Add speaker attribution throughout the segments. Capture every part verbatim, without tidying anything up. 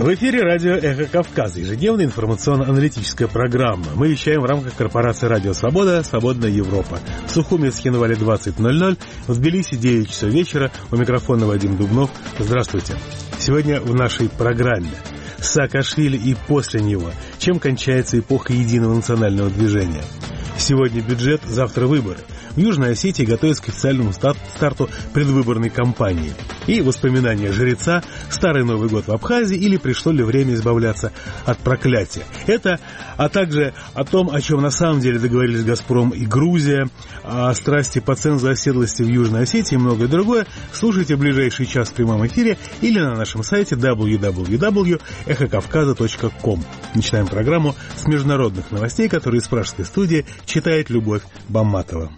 Speaker 1: В эфире радио «Эхо Кавказа», ежедневная информационно-аналитическая программа. Мы вещаем в рамках корпорации «Радио Свобода», «Свободная Европа». В Сухуми с Хинвали двадцать ноль ноль, в Тбилиси девять часов вечера. У микрофона Вадим Дубнов. Здравствуйте. Сегодня в нашей программе Саакашвили и после него. Чем кончается эпоха единого национального движения? Сегодня бюджет, завтра выборы. В Южной Осетии готовятся к официальному старту предвыборной кампании. И воспоминания жреца, старый Новый год в Абхазии или пришло ли время избавляться от проклятия. Это, а также о том, о чем на самом деле договорились «Газпром» и Грузия, о страсти по цензу оседлости в Южной Осетии и многое другое. Слушайте в ближайший час в прямом эфире или на нашем сайте дабл ю дабл ю дабл ю точка эхо кавказа точка ком. Начинаем программу с международных новостей, которые из пражской студии читает Любовь Бамматова.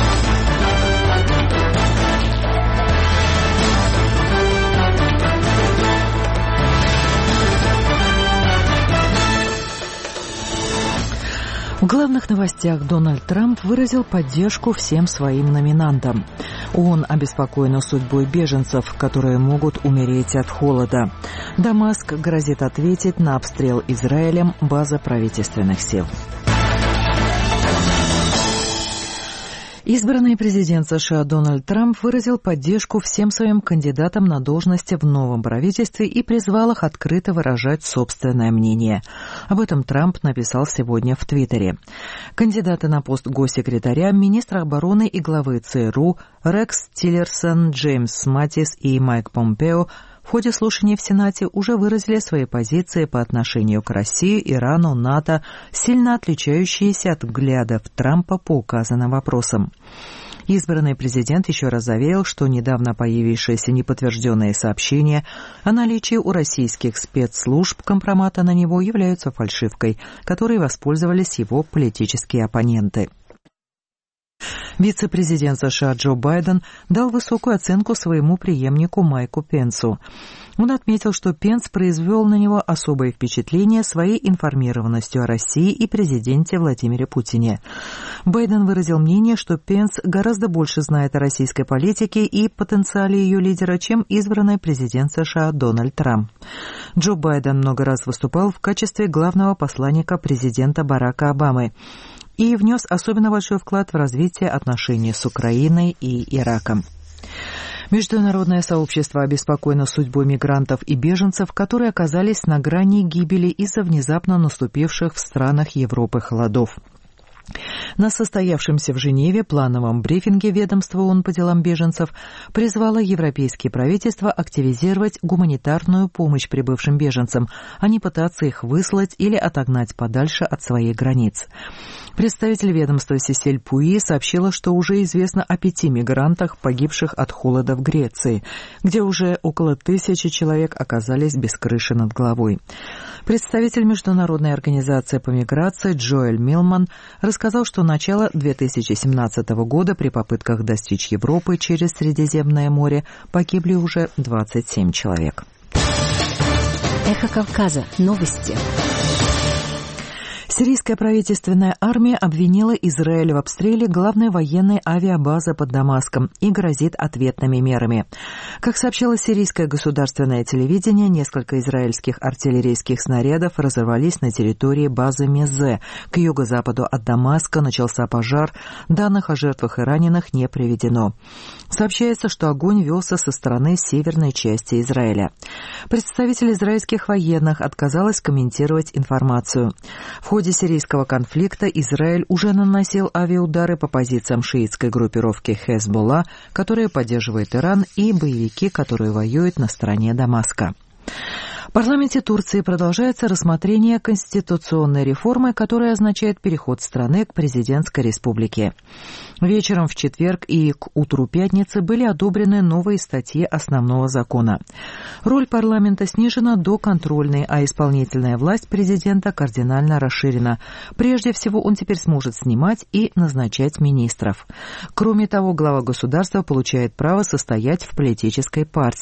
Speaker 2: В главных новостях Дональд Трамп выразил поддержку всем своим номинантам. Он обеспокоен судьбой беженцев, которые могут умереть от холода. Дамаск грозит ответить на обстрел Израилем базы правительственных сил. Избранный президент США Дональд Трамп выразил поддержку всем своим кандидатам на должности в новом правительстве и призвал их открыто выражать собственное мнение. Об этом Трамп написал сегодня в Твиттере. Кандидаты на пост госсекретаря, министра обороны и главы ЦРУ Рекс Тиллерсон, Джеймс Маттис и Майк Помпео в ходе слушаний в Сенате уже выразили свои позиции по отношению к России, Ирану, НАТО, сильно отличающиеся от взглядов Трампа по указанным вопросам. Избранный президент еще раз заверил, что недавно появившиеся неподтвержденные сообщения о наличии у российских спецслужб компромата на него являются фальшивкой, которой воспользовались его политические оппоненты. Вице-президент США Джо Байден дал высокую оценку своему преемнику Майку Пенсу. Он отметил, что Пенс произвел на него особое впечатление своей информированностью о России и президенте Владимире Путине. Байден выразил мнение, что Пенс гораздо больше знает о российской политике и потенциале ее лидера, чем избранный президент США Дональд Трамп. Джо Байден много раз выступал в качестве главного посланника президента Барака Обамы и внес особенно большой вклад в развитие отношений с Украиной и Ираком. Международное сообщество обеспокоено судьбой мигрантов и беженцев, которые оказались на грани гибели из-за внезапно наступивших в странах Европы холодов. На состоявшемся в Женеве плановом брифинге ведомства ООН по делам беженцев призвало европейские правительства активизировать гуманитарную помощь прибывшим беженцам, а не пытаться их выслать или отогнать подальше от своих границ. Представитель ведомства Сесель Пуи сообщила, что уже известно о пяти мигрантах, погибших от холода в Греции, где уже около тысячи человек оказались без крыши над головой. Представитель Международной организации по миграции Джоэль Милман рассказал, что начало две тысячи семнадцатого года при попытках достичь Европы через Средиземное море погибли уже двадцать семь человек.
Speaker 3: Эхо Кавказа. Новости.
Speaker 2: Сирийская правительственная армия обвинила Израиль в обстреле главной военной авиабазы под Дамаском и грозит ответными мерами. Как сообщало сирийское государственное телевидение, несколько израильских артиллерийских снарядов разорвались на территории базы Мезе. К юго-западу от Дамаска начался пожар. Данных о жертвах и раненых не приведено. Сообщается, что огонь велся со стороны северной части Израиля. Представитель израильских военных отказалась комментировать информацию. В ходе сирийского конфликта Израиль уже наносил авиаудары по позициям шиитской группировки Хезболла, которая поддерживает Иран, и боевики, которые воюют на стороне Дамаска. В парламенте Турции продолжается рассмотрение конституционной реформы, которая означает переход страны к президентской республике. Вечером в четверг и к утру пятницы были одобрены новые статьи основного закона. Роль парламента снижена до контрольной, а исполнительная власть президента кардинально расширена. Прежде всего, он теперь сможет снимать и назначать министров. Кроме того, глава государства получает право состоять в политической партии.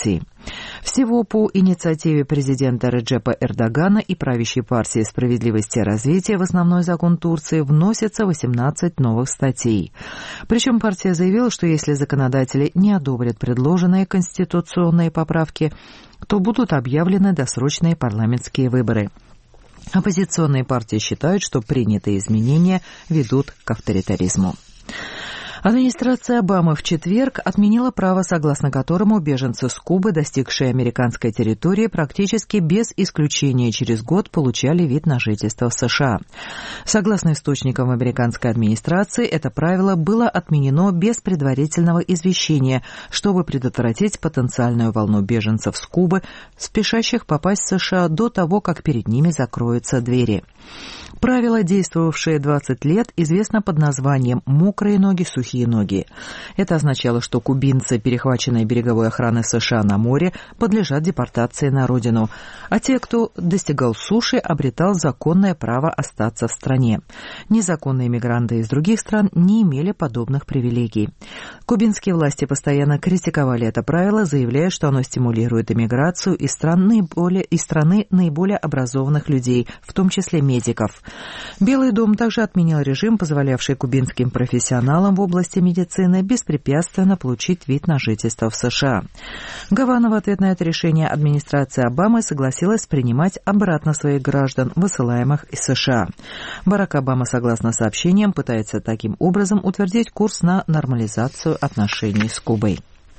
Speaker 2: Всего по инициативе президента Реджепа Эрдогана и правящей партии «Справедливости и развития» в основной закон Турции вносится восемнадцать новых статей. Причем партия заявила, что если законодатели не одобрят предложенные конституционные поправки, то будут объявлены досрочные парламентские выборы. Оппозиционные партии считают, что принятые изменения ведут к авторитаризму. Администрация Обамы в четверг отменила право, согласно которому беженцы с Кубы, достигшие американской территории, практически без исключения через год получали вид на жительство в США. Согласно источникам американской администрации, это правило было отменено без предварительного извещения, чтобы предотвратить потенциальную волну беженцев с Кубы, спешащих попасть в США до того, как перед ними закроются двери. Правило, действовавшее двадцать лет, известно под названием «мокрые ноги, сухие ноги». Это означало, что кубинцы, перехваченные береговой охраной США на море, подлежат депортации на родину, а те, кто достигал суши, обретал законное право остаться в стране. Незаконные мигранты из других стран не имели подобных привилегий. Кубинские власти постоянно критиковали это правило, заявляя, что оно стимулирует иммиграцию из стран наиболее, из страны наиболее образованных людей, в том числе медиков. Белый дом также отменил режим, позволявший кубинским профессионалам в области медицины беспрепятственно получить вид на жительство в США. Гавана в ответ на это решение администрации Обамы согласилась принимать обратно своих граждан, высылаемых из США. Барак Обама, согласно сообщениям, пытается таким образом утвердить курс на нормализацию отношений с Кубой.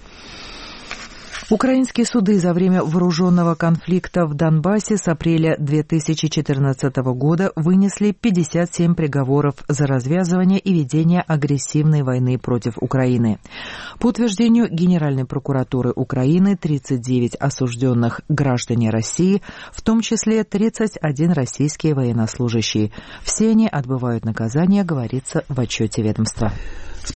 Speaker 2: Украинские суды за время вооруженного конфликта в Донбассе с апреля две тысячи четырнадцатого года вынесли пятьдесят семь приговоров за развязывание и ведение агрессивной войны против Украины. По утверждению Генеральной прокуратуры Украины, тридцать девять осужденных граждане России, в том числе тридцать один российские военнослужащие. Все они отбывают наказание, говорится в отчете ведомства.